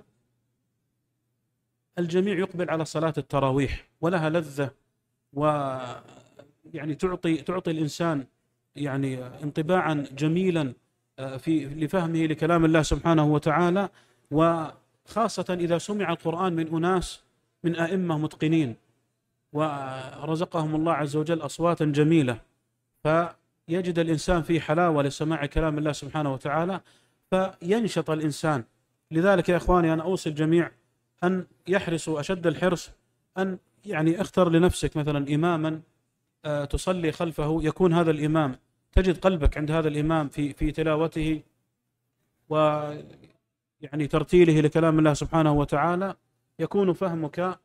S1: الجميع يقبل على صلاة التراويح، ولها لذة ويعني تعطي تعطي الإنسان يعني انطباعا جميلا في لفهمه لكلام الله سبحانه وتعالى، وخاصة إذا سمع القرآن من أناس من أئمة متقنين ورزقهم الله عز وجل أصواتا جميلة، فيجد الإنسان فيه حلاوة لسماع كلام الله سبحانه وتعالى، فينشط الإنسان. لذلك يا إخواني أنا أوصي الجميع أن يحرصوا أشد الحرص أن يعني اختر لنفسك مثلا إماما تصلي خلفه، يكون هذا الإمام تجد قلبك عند هذا الإمام في في تلاوته ويعني ترتيله لكلام الله سبحانه وتعالى، يكون فهمك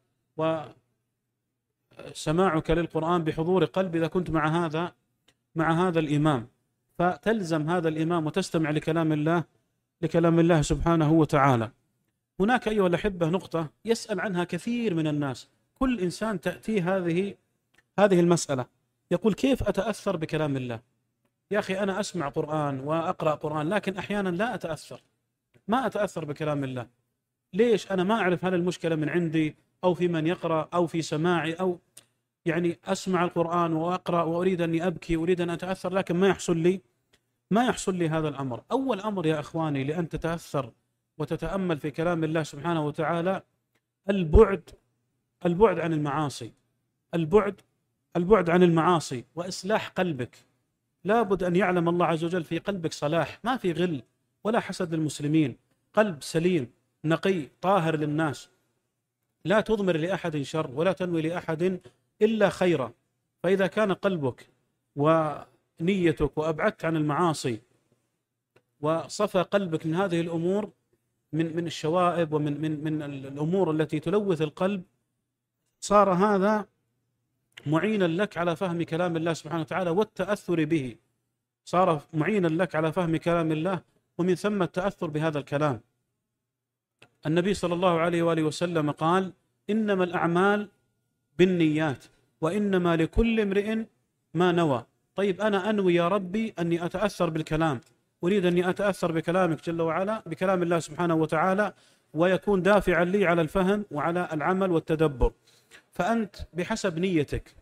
S1: وسماعك للقرآن بحضور قلب إذا كنت مع هذا مع هذا الإمام، فتلزم هذا الإمام وتستمع لكلام الله لكلام الله سبحانه وتعالى. هناك أيها الأحبة نقطة يسأل عنها كثير من الناس، كل إنسان تأتيه هذه هذه المسألة، يقول كيف أتأثر بكلام الله؟ يا أخي أنا أسمع قرآن وأقرأ قرآن، لكن أحيانا لا أتأثر، ما أتأثر بكلام الله. ليش؟ أنا ما أعرف هل المشكلة من عندي أو في من يقرأ أو في سماعي، أو يعني أسمع القرآن وأقرأ وأريد أني أبكي وأريد أن أتأثر، لكن ما يحصل لي ما يحصل لي هذا الأمر. أول أمر يا إخواني لأن تتأثر وتتأمل في كلام الله سبحانه وتعالى البعد البعد عن المعاصي، البعد البعد عن المعاصي وإصلاح قلبك. لابد أن يعلم الله عز وجل في قلبك صلاح، ما في غل ولا حسد للمسلمين، قلب سليم نقي طاهر للناس، لا تضمر لأحد شر ولا تنوي لأحد إلا خيرا. فإذا كان قلبك ونيتك وأبعدت عن المعاصي وصفى قلبك من هذه الأمور، من من الشوائب ومن من من الأمور التي تلوث القلب، صار هذا معينا لك على فهم كلام الله سبحانه وتعالى والتأثر به، صار معينا لك على فهم كلام الله ومن ثم التأثر بهذا الكلام. النبي صلى الله عليه وآله وسلم قال: إنما الأعمال بالنيات وإنما لكل امرئ ما نوى. طيب أنا أنوي يا ربي أني أتأثر بالكلام، أريد أني أتأثر بكلامك جل وعلا، بكلام الله سبحانه وتعالى، ويكون دافعا لي على الفهم وعلى العمل والتدبر. فأنت بحسب نيتك،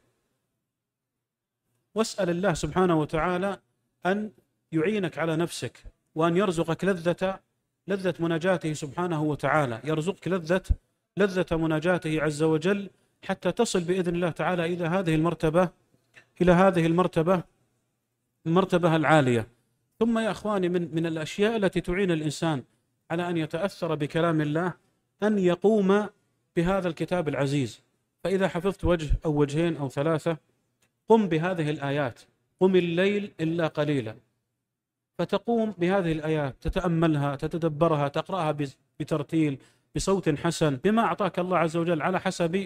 S1: واسأل الله سبحانه وتعالى أن يعينك على نفسك وأن يرزقك لذة لذة مناجاته سبحانه وتعالى، يرزقك لذة لذة مناجاته عز وجل حتى تصل بإذن الله تعالى إلى هذه المرتبة إلى هذه المرتبة المرتبة العالية. ثم يا أخواني من من الأشياء التي تعين الإنسان على أن يتأثر بكلام الله أن يقوم بهذا الكتاب العزيز. فإذا حفظت وجه أو وجهين أو ثلاثة، قم بهذه الآيات، قم الليل إلا قليلا، فتقوم بهذه الآيات تتأملها تتدبرها تقرأها بترتيل بصوت حسن بما أعطاك الله عز وجل، على حسب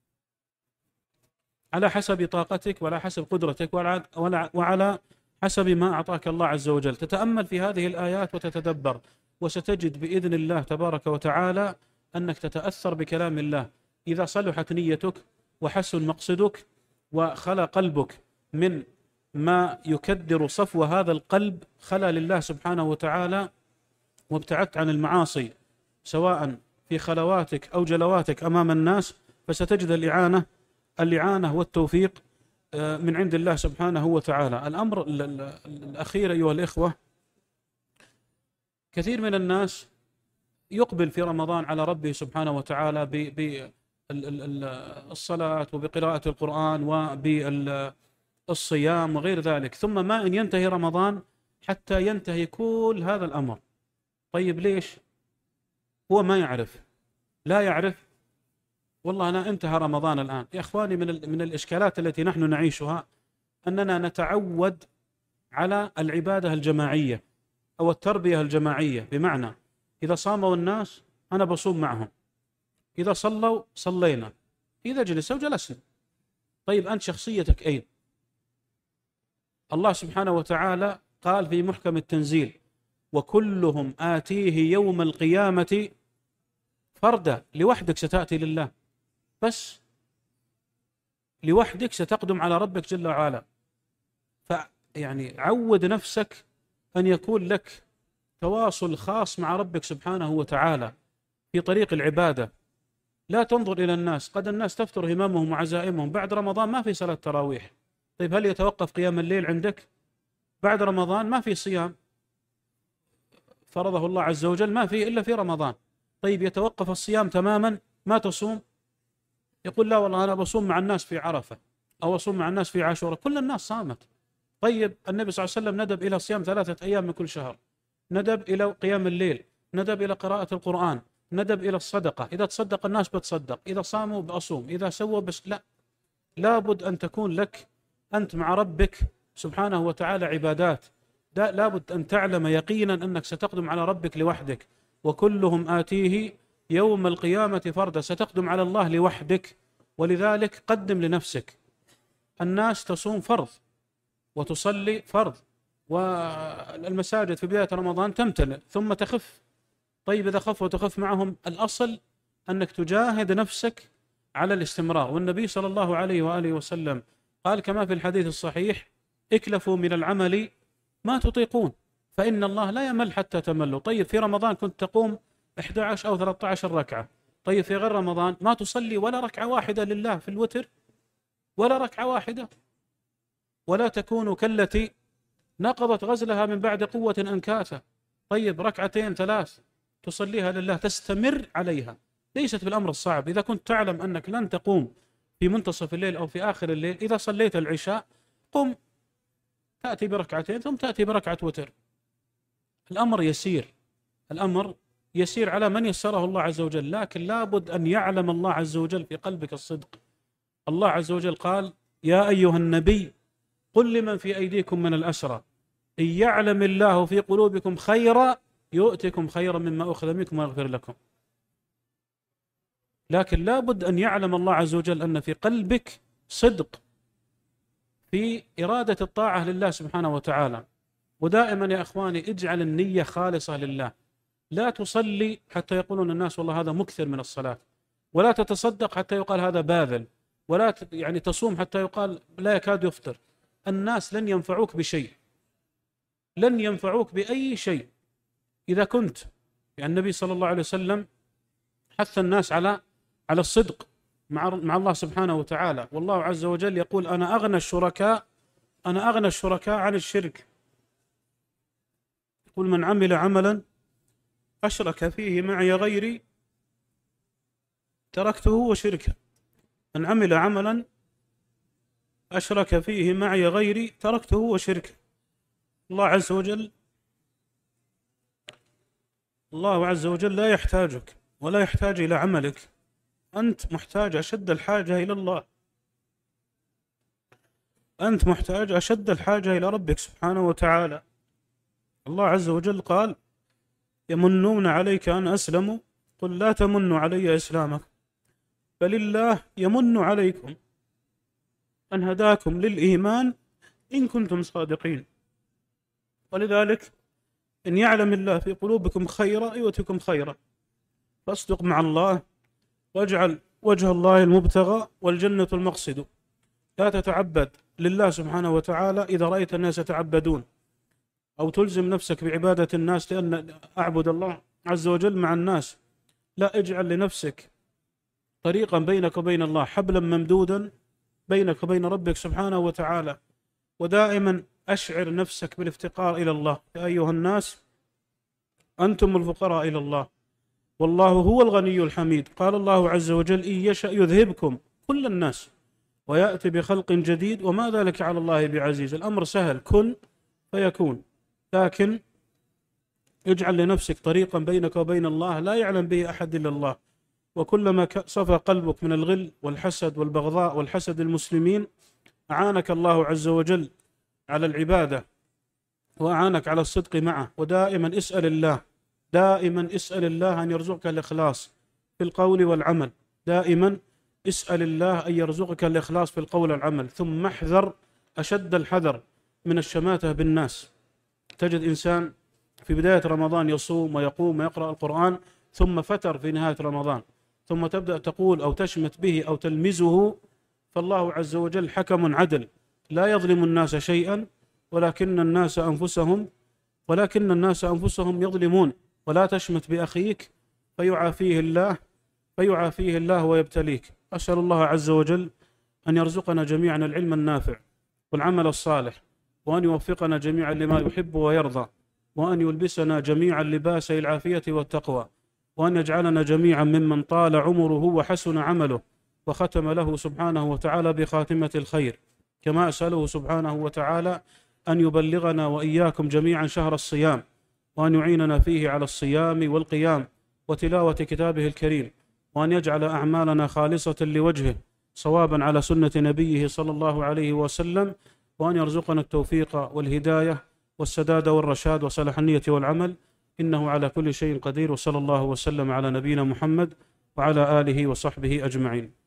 S1: على حسب طاقتك وعلى حسب قدرتك وعلى حسب ما أعطاك الله عز وجل. تتأمل في هذه الآيات وتتدبر، وستجد بإذن الله تبارك وتعالى أنك تتأثر بكلام الله. إذا صلحت نيتك وحسن مقصدك وخلى قلبك من ما يكدر صفو هذا القلب، خلى لله سبحانه وتعالى، وابتعدت عن المعاصي سواء في خلواتك أو جلواتك أمام الناس، فستجد الإعانة الإعانة والتوفيق من عند الله سبحانه وتعالى. الأمر الأخير أيها الإخوة، كثير من الناس يقبل في رمضان على ربه سبحانه وتعالى بالصلاة وبقراءة القرآن وبالصيام وغير ذلك، ثم ما إن ينتهي رمضان حتى ينتهي كل هذا الأمر. طيب ليش؟ هو ما يعرف، لا يعرف والله أنا انتهى رمضان الآن. يا إخواني من من الإشكالات التي نحن نعيشها أننا نتعود على العبادة الجماعية أو التربية الجماعية، بمعنى إذا صاموا الناس أنا بصوم معهم، إذا صلوا صلينا، إذا جلسوا جلسنا. طيب أنت شخصيتك أين؟ الله سبحانه وتعالى قال في محكم التنزيل: وكلهم آتيه يوم القيامة فردا. لوحدك ستأتي لله، بس لوحدك ستقدم على ربك جل وعلا. فيعني عود نفسك أن يكون لك تواصل خاص مع ربك سبحانه وتعالى في طريق العبادة. لا تنظر إلى الناس، قد الناس تفتر همامهم وعزائمهم، بعد رمضان ما في صلاة تراويح. طيب هل يتوقف قيام الليل عندك؟ بعد رمضان ما في صيام فرضه الله عز وجل، ما في إلا في رمضان. طيب يتوقف الصيام تماما، ما تصوم؟ يقول لا والله أنا بصوم مع الناس في عرفة أو أصوم مع الناس في عاشوراء، كل الناس صامت. طيب النبي صلى الله عليه وسلم ندب إلى صيام ثلاثة أيام من كل شهر، ندب إلى قيام الليل، ندب إلى قراءة القرآن، ندب إلى الصدقة. إذا تصدق الناس بتصدق، إذا صاموا بأصوم، إذا سووا بس لا. لابد أن تكون لك أنت مع ربك سبحانه وتعالى عبادات. لابد أن تعلم يقينا أنك ستقدم على ربك لوحدك. وكلهم آتيه يوم القيامة فردا، ستقدم على الله لوحدك. ولذلك قدم لنفسك. الناس تصوم فرض وتصلي فرض، والمساجد في بداية رمضان تمتلئ ثم تخف. طيب إذا خف وتخف معهم، الأصل أنك تجاهد نفسك على الاستمرار. والنبي صلى الله عليه وآله وسلم قال كما في الحديث الصحيح: اكلفوا من العمل ما تطيقون فإن الله لا يمل حتى تملوا. طيب في رمضان كنت تقوم إحدى عشر أو ثلاثة عشر ركعة، طيب في غير رمضان ما تصلي ولا ركعة واحدة لله في الوتر، ولا ركعة واحدة؟ ولا تكون كالتي نقضت غزلها من بعد قوة أنكاثا. طيب ركعتين ثلاث تصليها لله، تستمر عليها، ليست بالأمر الصعب. إذا كنت تعلم أنك لن تقوم في منتصف الليل أو في آخر الليل، إذا صليت العشاء قم تأتي بركعتين ثم تأتي بركعة وتر. الأمر يسير، الأمر يسير على من يسره الله عز وجل، لكن لابد أن يعلم الله عز وجل في قلبك الصدق. الله عز وجل قال: يا أيها النبي قل لمن في أيديكم من الأسرى إن يعلم الله في قلوبكم خيرا يؤتكم خيرا مما أخذ منكم ويغفر لكم. لكن لابد أن يعلم الله عز وجل أن في قلبك صدق في إرادة الطاعة لله سبحانه وتعالى. ودائما يا أخواني اجعل النية خالصة لله، لا تصلي حتى يقولون الناس والله هذا مكثر من الصلاة، ولا تتصدق حتى يقال هذا باذل، ولا يعني تصوم حتى يقال لا يكاد يفطر. الناس لن ينفعوك بشيء، لن ينفعوك بأي شيء. إذا كنت يعني النبي صلى الله عليه وسلم حث الناس على على الصدق مع مع الله سبحانه وتعالى، والله عز وجل يقول: أنا أغنى الشركاء أنا أغنى الشركاء عن الشرك. يقول: من عمل عملا أشرك فيه معي غيري تركته وشركه. من عمل عملا أشرك فيه معي غيري تركته وشركه. الله عز وجل الله عز وجل لا يحتاجك ولا يحتاج إلى عملك، أنت محتاج أشد الحاجة إلى الله، أنت محتاج أشد الحاجة إلى ربك سبحانه وتعالى. الله عز وجل قال: يمنون عليك أن أسلموا قل لا تمنوا علي إسلامكم بل الله يمن عليكم أن هداكم للإيمان إن كنتم صادقين. ولذلك إن يعلم الله في قلوبكم خيرا يؤتكم خيرا، فاصدق مع الله واجعل وجه الله المبتغى والجنة المقصد. لا تتعبد لله سبحانه وتعالى إذا رأيت الناس يتعبدون، أو تلزم نفسك بعبادة الناس لأن أعبد الله عز وجل مع الناس. لا، اجعل لنفسك طريقا بينك وبين الله، حبلا ممدودا بينك وبين ربك سبحانه وتعالى. ودائما أشعر نفسك بالافتقار إلى الله. يا أيها الناس أنتم الفقراء إلى الله والله هو الغني الحميد. قال الله عز وجل: إن يشأ يذهبكم كل الناس ويأتي بخلق جديد وما ذلك على الله بعزيز. الأمر سهل، كن فيكون. لكن اجعل لنفسك طريقا بينك وبين الله لا يعلم به أحد إلا الله. وكلما صفى قلبك من الغل والحسد والبغضاء والحسد المسلمين أعانك الله عز وجل على العبادة وأعانك على الصدق معه. ودائما اسأل الله دائما اسأل الله أن يرزقك الإخلاص في القول والعمل. دائما اسأل الله أن يرزقك الإخلاص في القول والعمل. ثم احذر أشد الحذر من الشماتة بالناس. تجد إنسان في بداية رمضان يصوم ويقوم ويقرأ القرآن، ثم فتر في نهاية رمضان، ثم تبدأ تقول أو تشمت به أو تلمزه. فالله عز وجل حكم عدل لا يظلم الناس شيئا ولكن الناس أنفسهم ولكن الناس أنفسهم يظلمون. ولا تشمت بأخيك فيعافيه الله فيعافيه الله ويبتليك. أسأل الله عز وجل أن يرزقنا جميعا العلم النافع والعمل الصالح، وأن يوفقنا جميعا لما يحب ويرضى، وأن يلبسنا جميعا لباس العافية والتقوى، وأن يجعلنا جميعا ممن طال عمره وحسن عمله وختم له سبحانه وتعالى بخاتمة الخير. كما أسأله سبحانه وتعالى أن يبلغنا وإياكم جميعا شهر الصيام، وأن يعيننا فيه على الصيام والقيام وتلاوة كتابه الكريم، وأن يجعل أعمالنا خالصة لوجهه صوابا على سنة نبيه صلى الله عليه وسلم، وأن يرزقنا التوفيق والهداية والسداد والرشاد وصلاح النية والعمل، إنه على كل شيء قدير. وصلى الله وسلم على نبينا محمد وعلى آله وصحبه أجمعين.